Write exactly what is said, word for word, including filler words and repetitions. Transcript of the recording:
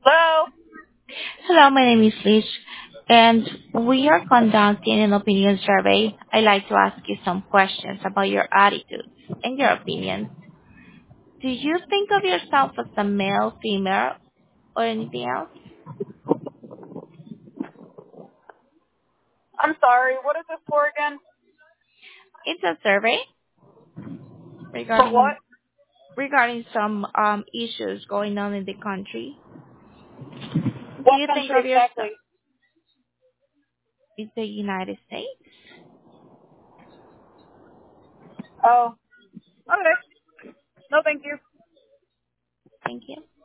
Hello? Hello, my name is Liz, and we are conducting an opinion survey. I'd like to ask you some questions about your attitude and your opinions. Do you think of yourself as a male, female, or anything else? I'm sorry, what is this for again? It's a survey For what? regarding regarding some um, issues going on in the country. Do What you think country of yourself exactly? in the United States? Oh, okay. No, thank you. Thank you.